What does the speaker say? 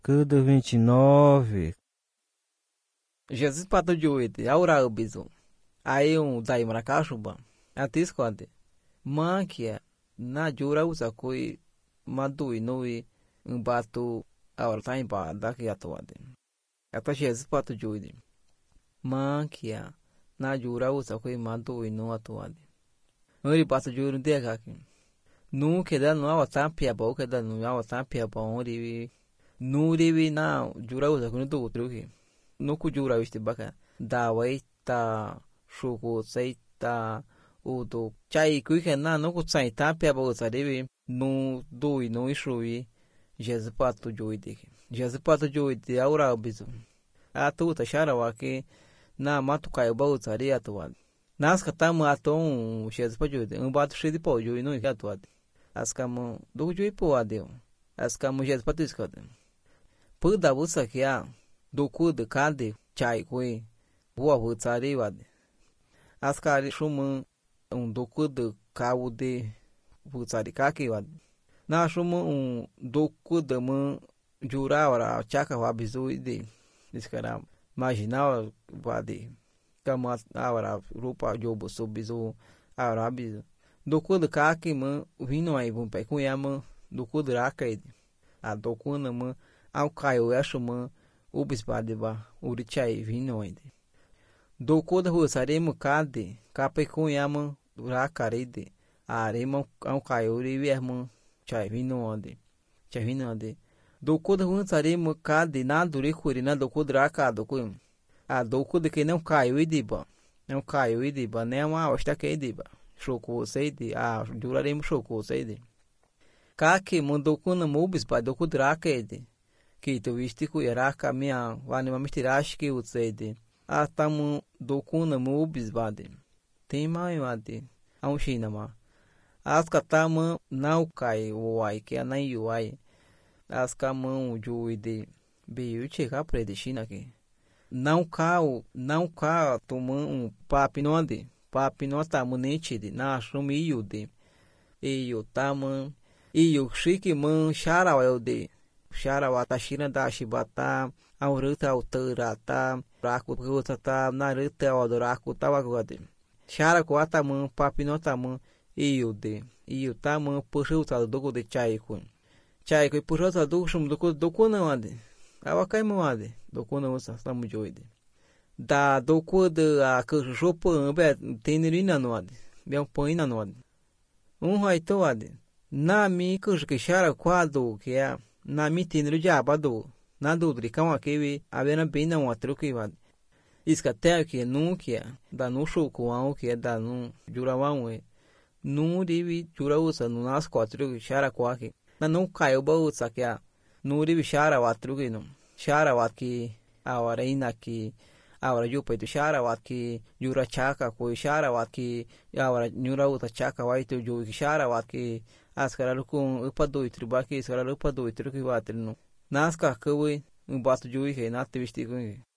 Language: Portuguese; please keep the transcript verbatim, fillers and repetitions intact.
Cuda vinte e nove. Jesus pato joite, aura ubizo. Aí um daí maracashuba. Atis quante. Mankia, na jura usa coi madui noi um bato aura tá em ba daqui atuade. Até Jesus pato joite. Mankia, na jura usa coi madui no atuade. Ori pato joite no dia aqui. Nu queda no awa tampia ba, queda no awa tampia ba ori. Nu rivi na jura usa coi no truque. No ku jura este baka. Da wai ta shuku sai ta udo chai kui na no ku sai tampia ba usa rivi. Nu dui no ishui. Jesus pato joite. Jesus pato joite aura bizu. A tu ta shara wake na matu kai ba usa ri atuad. Nas katamu aton Jesus pato joite. Um bato cheio de pau joite no atuad. As kamu do jui po adeu. As kamu Jesus pato escada. Puda usa que a do cu de cade chai coi. Boa usa ri wad. As kari shumu um do cu de cau de usa ri kaki wad. Na shumu um do cu de mu jura ora chaka wa bizu ide. Descara marginal wade. Kama ora rupa jobo subizu ora bizu. Do cu de kaki mu vino aí vum pe cunhama do cu de racaide. A do cu na mu ao caio acho mu ubis badeba urichai vino ainda. Do cu de rusaremo cade cape cunhama racaride. A arema ao caio rivermo chai vino onde. Chai vino onde. Do cu de rusaremo cade na duricuri na do cu de racado com. A do cu de que não caiu idiba. Não caiu idiba nem uma osta que idiba. Shoko seide a juraremos shoko seide. Kaki mundou kuna mubis pa do kudrakede. Que tu viste ku yaraka minha wanima mistirash que o seide. A tamu do kuna mubis bade. Tem mai wade. A um chinama. As katama não cai o ai que a nai uai. As kamão juide. Biu chega prede china aqui. Não cau, não cau tomam um papinonde. Papi no tamu nitide na shumi yude. Iyo taman. Iyo shiki man sharawa de. Sharawa tashina da shibata. Auruta autorata. Raku kutata. Naruta odoraku tawagode. Sharaku ataman papi no taman. Iyo de. Iyo taman pushuta dogo de chaikun. Chaikun pushuta dogo shum dogo dogo não ade. Awakai moade. Dogo não usa tamu joide. Da do cu de a cășoșopă be tinerina noade. Bem põina noade. Um haitoade. Na mi cășcășara quadro que é na mi tineru jabado. Na do dricão aquele avena bem não atruque vade. Iscatel que nunca da no chocoão que é da no jurawão é. Nu rivi jurawusa no nas quatro chara quaque. Na não caiu baúsa que é. Nu rivi chara watruque não. Chara watque a hora ina que ahora yo peito shara watki yura chaka ko shara watki ahora nyura uta chaka waito jo shara watki askara ku upado itribaki askara upado itruki watrino naska kwe um bato jo ke na te vesti